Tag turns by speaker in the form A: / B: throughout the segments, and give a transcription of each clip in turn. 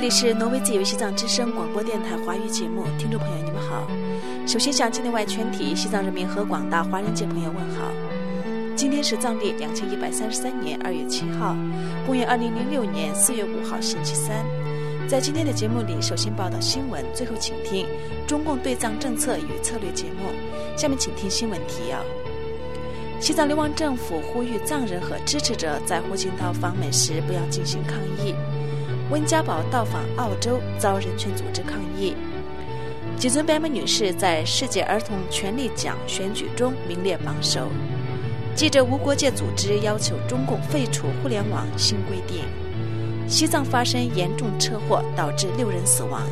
A: 里是挪威自由西藏之声广播电台华语节目，听众朋友你们好。首先向境内外全体西藏人民和广大华人界朋友问好。今天是藏历2133年2月7号，公元2006年4月5号星期三。在今天的节目里，首先报道新闻，最后请听中共对藏政策与策略节目。下面请听新闻提要。西藏流亡政府呼吁藏人和支持者在胡锦涛访美时不要进行抗议。温家宝到访澳洲遭人权组织抗议。吉尊白美女士在世界儿童权利奖选举中名列榜首。记者无国界组织要求中共废除互联网新规定。西藏发生严重车祸，导致6人死亡。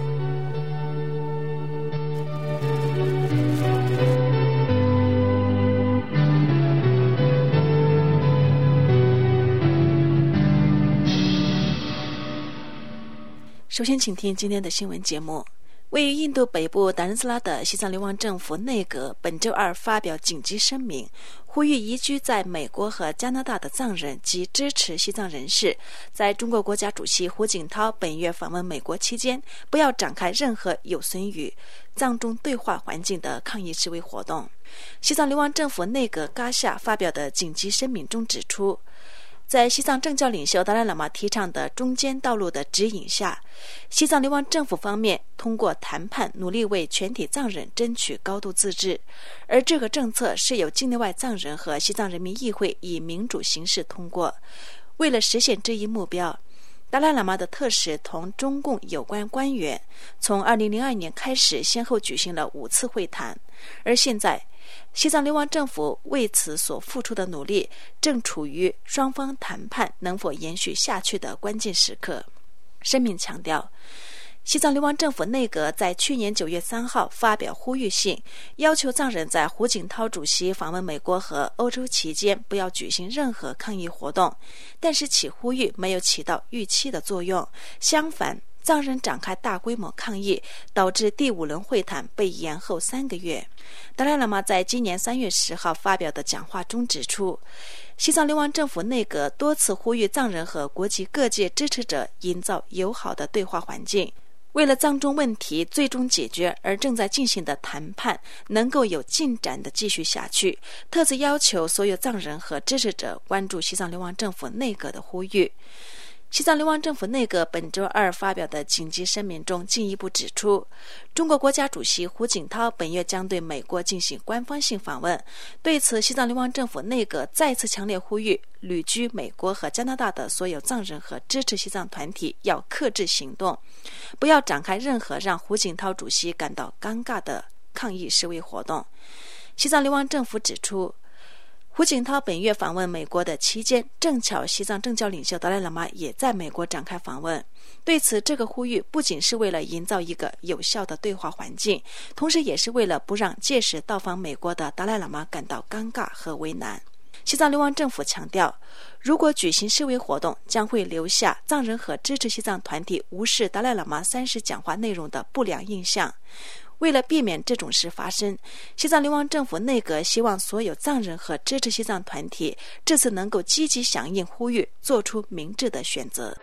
A: 首先请听今天的新闻节目。位于印度北部达仁斯拉的西藏流亡政府内阁本周二发表紧急声明，呼吁移居在美国和加拿大的藏人及支持西藏人士，在中国国家主席胡锦涛本月访问美国期间，不要展开任何有损于藏中对话环境的抗议示威活动。西藏流亡政府内阁嘎夏发表的紧急声明中指出，在西藏政教领袖达赖喇嘛提倡的中间道路的指引下，西藏流亡政府方面通过谈判努力为全体藏人争取高度自治，而这个政策是由境内外藏人和西藏人民议会以民主形式通过。为了实现这一目标，达赖喇嘛的特使同中共有关官员从2002年开始先后举行了5次会谈，而现在西藏流亡政府为此所付出的努力正处于双方谈判能否延续下去的关键时刻。声明强调，西藏流亡政府内阁在去年9月3号发表呼吁信，要求藏人在胡锦涛主席访问美国和欧洲期间不要举行任何抗议活动，但是其呼吁没有起到预期的作用，相反，藏人展开大规模抗议，导致第5轮会谈被延后3个月。达赖喇嘛在今年3月10号发表的讲话中指出，西藏流亡政府内阁多次呼吁藏人和国际各界支持者营造友好的对话环境，为了藏中问题最终解决而正在进行的谈判能够有进展地继续下去，特此要求所有藏人和支持者关注西藏流亡政府内阁的呼吁。西藏流亡政府内阁本周二发表的紧急声明中进一步指出，中国国家主席胡锦涛本月将对美国进行官方性访问，对此西藏流亡政府内阁再次强烈呼吁旅居美国和加拿大的所有藏人和支持西藏团体要克制行动，不要展开任何让胡锦涛主席感到尴尬的抗议示威活动。西藏流亡政府指出，胡锦涛本月访问美国的期间，正巧西藏政教领袖达赖喇嘛也在美国展开访问。对此，这个呼吁不仅是为了营造一个有效的对话环境，同时也是为了不让届时到访美国的达赖喇嘛感到尴尬和为难。西藏流亡政府强调，如果举行示威活动，将会留下藏人和支持西藏团体无视达赖喇嘛30讲话内容的不良印象。为了避免这种事发生，西藏流亡政府内阁希望所有藏人和支持西藏团体这次能够积极响应呼吁，做出明智的选择。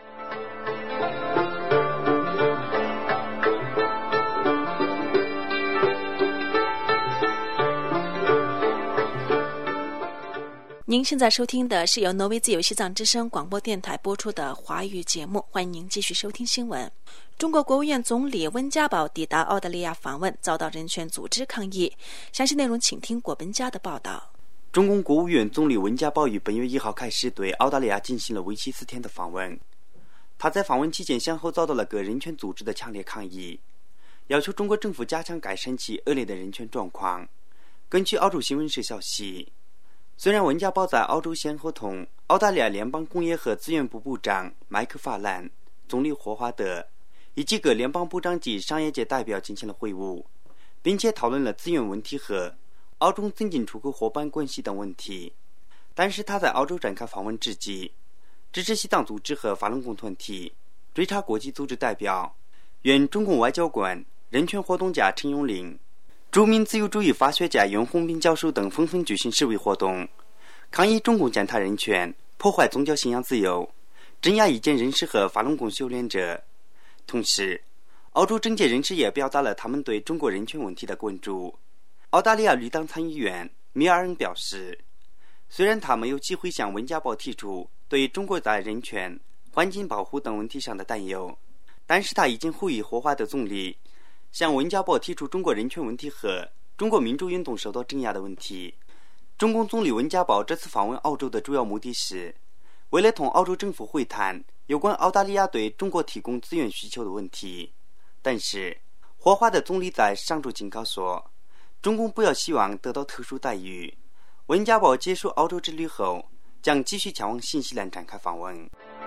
A: 您现在收听的是由挪威自由西藏之声广播电台播出的华语节目，欢迎您继续收听新闻。中国国务院总理温家宝抵达澳大利亚访问，遭到人权组织抗议。详细内容请听果本家的报道。
B: 中共国务院总理温家宝于本月1号开始对澳大利亚进行了为期4天的访问。他在访问期间先后遭到了各人权组织的强烈抗议，要求中国政府加强改善其恶劣的人权状况。根据澳洲新闻社消息，虽然温家宝在澳洲先后同澳大利亚联邦工业和资源部部长麦克法兰、总理霍华德以及各联邦部长及商业界代表进行了会晤，并且讨论了资源问题和澳中增进出口伙伴关系等问题。但是他在澳洲展开访问之际，支持西藏组织和法轮功团体、追查国际组织代表、原中共外交官、人权活动家陈永林、著名自由主义法学家袁宏斌教授等纷纷举行示威活动，抗议中共践踏人权、破坏宗教信仰自由、镇压异见人士和法轮功修炼者。 同时，澳洲政界人士也表达了他们对中国人权问题的关注。澳大利亚绿党参议员米尔恩表示，虽然他没有机会向《温家宝》提出对中国在人权、环境保护等问题上的担忧，但是他已经呼吁霍华德总理向《温家宝》提出中国人权问题和中国民主运动受到镇压的问题。中共总理温家宝这次访问澳洲的主要目的是为了同澳洲政府会谈有关澳大利亚对中国提供资源需求的问题。但是霍华德总理在上周警告说，中共不要希望得到特殊待遇。温家宝结束澳洲之旅后将继续前往新西兰展开访问。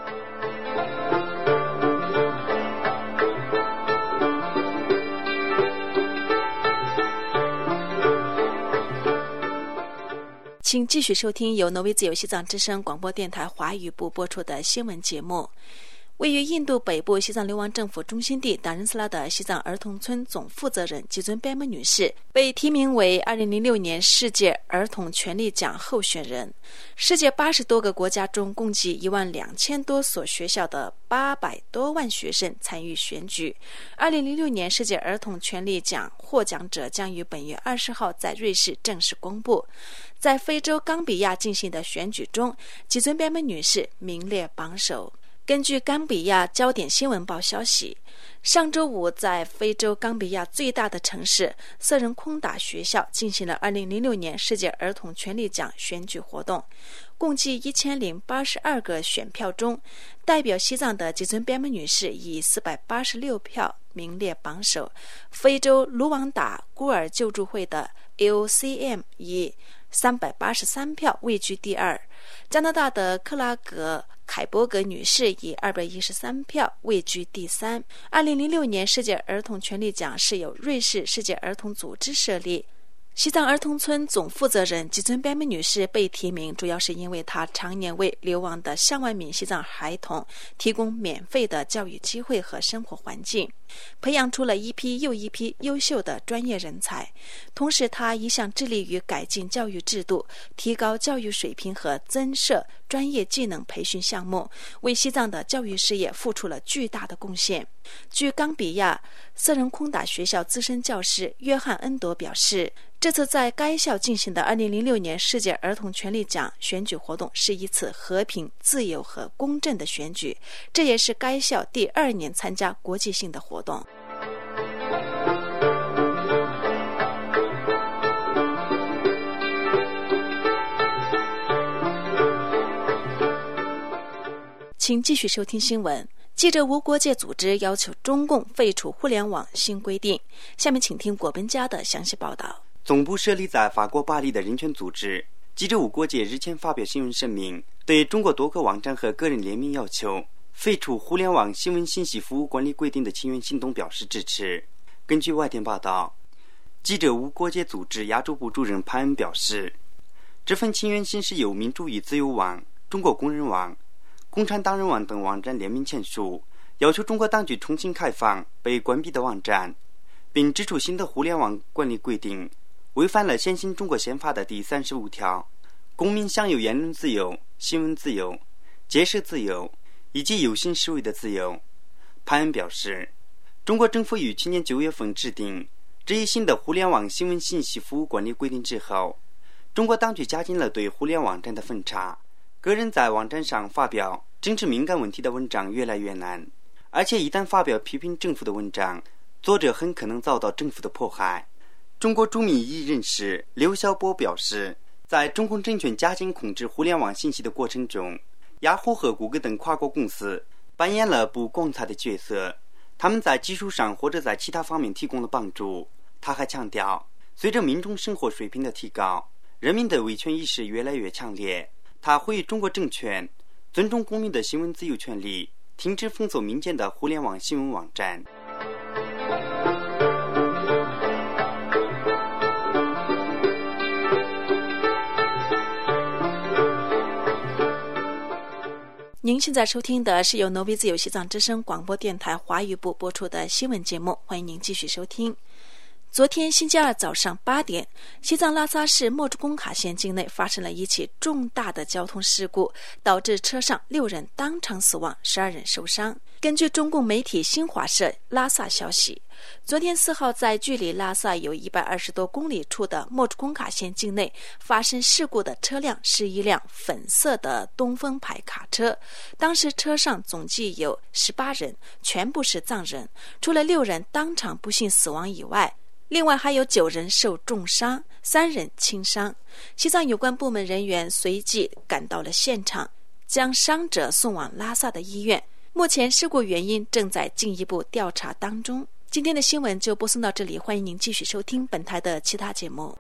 A: 请继续收听由挪威自由西藏之声广播电台华语部播出的新闻节目。位于印度北部西藏流亡政府中心地达仁斯拉的西藏儿童村总负责人吉尊贝姆女士被提名为2006年世界儿童权利奖候选人。世界80多个国家中共计12000多所学校的800多万学生参与选举。2006年世界儿童权利奖获奖者将于本月20号在瑞士正式公布。在非洲冈比亚进行的选举中，吉尊贝姆女士名列榜首。根据冈比亚焦点新闻报消息，上周五在非洲冈比亚最大的城市瑟人空达学校进行了2006年世界儿童权利奖选举活动。共计1082个选票中，代表西藏的吉尊贝姆女士以486票名列榜首，非洲卢旺达孤儿救助会的 AOCM 以383票位居第二，加拿大的克拉格凯伯格女士以213票位居第三。2006年世界儿童权利奖是由瑞士世界儿童组织设立。西藏儿童村总负责人吉尊贝姆女士被提名，主要是因为她常年为流亡的上万名西藏孩童提供免费的教育机会和生活环境，培养出了一批又一批优秀的专业人才。同时，她一向致力于改进教育制度，提高教育水平和增设专业技能培训项目，为西藏的教育事业付出了巨大的贡献。据冈比亚瑟人空达学校资深教师约翰恩朵表示，这次在该校进行的2006年世界儿童权利奖选举活动是一次和平、自由和公正的选举，这也是该校第2年参加国际性的活动。请继续收听新闻。记者无国界组织要求中共废除互联网新规定。下面请听果本家的详细报道。
B: 总部设立在法国巴黎的人权组织记者无国界日前发表新闻声明，对中国多个网站和个人联名要求废除互联网新闻信息服务管理规定的请愿行动表示支持。根据外电报道，记者无国界组织亚洲部主任潘恩表示，这份请愿信是由民主与自由网、中国工人网、共产党人网等网站联名签署，要求中国当局重新开放被关闭的网站，并指出新的互联网管理规定违反了现行中国宪法的第35条，公民享有言论自由、新闻自由、结社自由以及游行示威的自由。潘恩表示，中国政府于去年9月份制定这一新的互联网新闻信息服务管理规定之后，中国当局加紧了对互联网站的封查，个人在网站上发表政治敏感问题的文章越来越难，而且一旦发表批评政府的文章，作者很可能遭到政府的迫害。中国著名异议人士刘晓波表示，在中共政权加紧控制互联网信息的过程中，雅虎和谷歌等跨国公司扮演了不光彩的角色，他们在技术上或者在其他方面提供了帮助。他还强调，随着民众生活水平的提高，人民的维权意识越来越强烈。他呼吁中国政权尊重公民的新闻自由权利，停止封锁民间的互联网新闻网站。
A: 您现在收听的是由挪威自由西藏之声广播电台华语部播出的新闻节目，欢迎您继续收听。 昨天星期二早上8点，西藏拉萨市墨竹工卡县境内发生了一起重大的交通事故，导致车上6人当场死亡，12人受伤。根据中共媒体新华社拉萨消息，昨天4号在距离拉萨有120多公里处的墨竹工卡县境内发生事故的车辆是一辆粉色的东风牌卡车，当时车上总计有18人，全部是藏人，除了6人当场不幸死亡以外，另外还有9人受重伤，3人轻伤。西藏有关部门人员随即赶到了现场，将伤者送往拉萨的医院。目前事故原因正在进一步调查当中。今天的新闻就播送到这里，欢迎您继续收听本台的其他节目。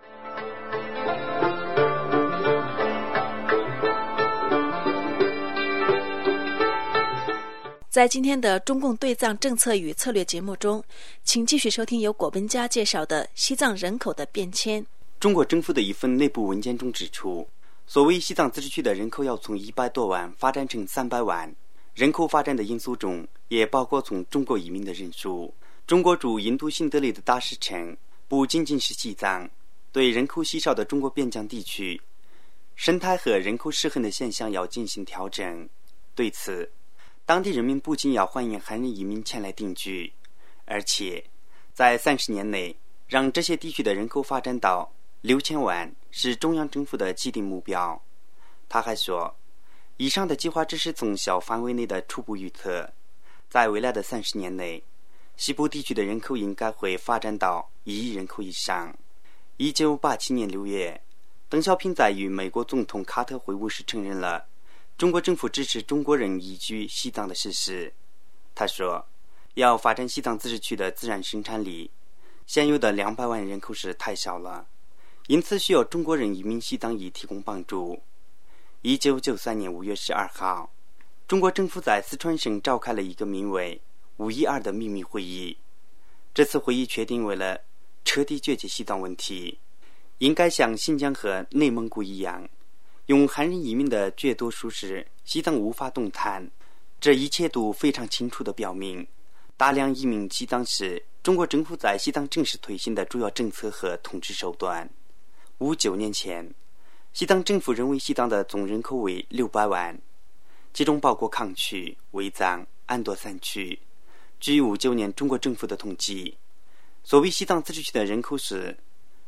A: 在今天的中共对藏政策与策略节目中，请继续收听由果本家介绍的西藏人口的变迁。
B: 中国政府的一份内部文件中指出，所谓西藏自治区的人口要从100多万发展成300万。人口发展的因素中也包括从中国移民的人数。中国驻印度新德里的大使称，不仅仅是西藏，对人口稀少的中国边疆地区生态和人口失衡的现象要进行调整。对此，当地人民不仅要欢迎汉人移民前来定居，而且在30年内让这些地区的人口发展到6000万是中央政府的既定目标。他还说，以上的计划只是从小范围内的初步预测，在未来的30年内，西部地区的人口应该会发展到1亿人口以上。1987年6月，邓小平在与美国总统卡特会晤时承认了中国政府支持中国人移居西藏的事实。他说，要发展西藏自治区的自然生产力，现有的200万人口是太少了，因此需要中国人移民西藏以提供帮助。1993年5月12号，中国政府在四川省召开了一个名为512的秘密会议。这次会议确定，为了彻底解决西藏问题，应该像新疆和内蒙古一样，用汉人移民的绝多数使西藏无法动弹。这一切都非常清楚地表明，大量移民西藏是中国政府在西藏正式推行的主要政策和统治手段。59年前，西藏政府认为西藏的总人口为600万，其中包括康区、卫藏、安多3区。据59年中国政府的统计，所谓西藏自治区的人口是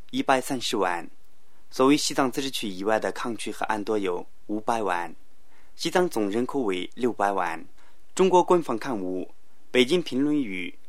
B: 130万，所谓西藏自治区以外的康区和安多有500万，西藏总人口为600万。中国官方刊物《北京评论》于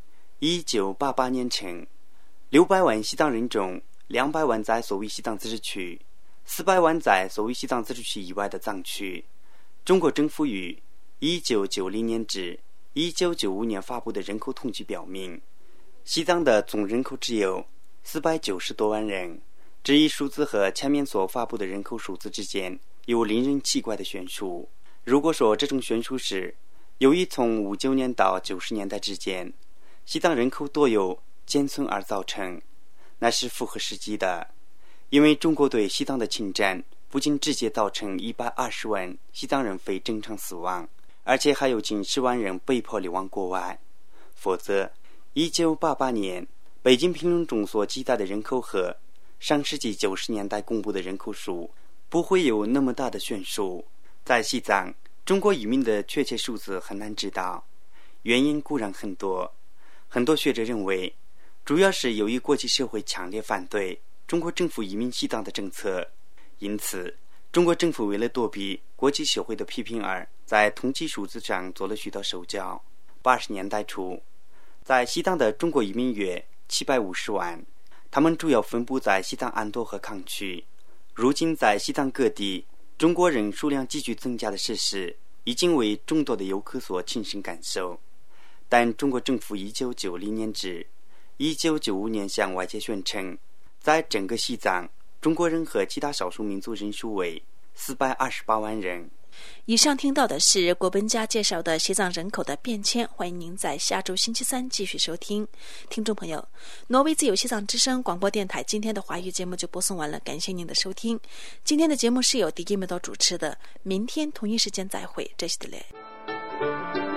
B: 1988年称，600万西藏人中200万在所谓西藏自治区，400万在所谓西藏自治区以外的藏区。中国政府于1990年至1995年发布的人口统计表明，西藏的总人口只有490多万人。这一数字和前面所发布的人口数字之间有令人奇怪的悬殊。如果说这种悬殊是由于从59年到90年代之间西藏人口多有减损而造成，那是符合实际的。因为中国对西藏的侵占不仅直接造成120万西藏人非正常死亡，而且还有近10万人被迫流亡国外。否则1988年北京评论中所记载的人口和上世纪90年代公布的人口数不会有那么大的悬殊。在西藏，中国移民的确切数字很难知道，原因固然很多。很多学者认为，主要是由于国际社会强烈反对中国政府移民西藏的政策，因此中国政府为了躲避国际社会的批评而在统计数字上做了许多手脚。80年代初，在西藏的中国移民约750万，他们主要分布在西藏安多和康区。如今在西藏各地中国人数量急剧增加的事实已经为众多的游客所亲身感受。但中国政府1990年至1995年向外界宣称，在整个西藏中国人和其他少数民族人数为428万人。
A: 以上听到的是国本家介绍的西藏人口的变迁，欢迎您在下周星期三继续收听。听众朋友，挪威自由西藏之声广播电台今天的华语节目就播送完了，感谢您的收听。今天的节目是由迪基梅多主持的，明天同一时间再会，这是的嘞。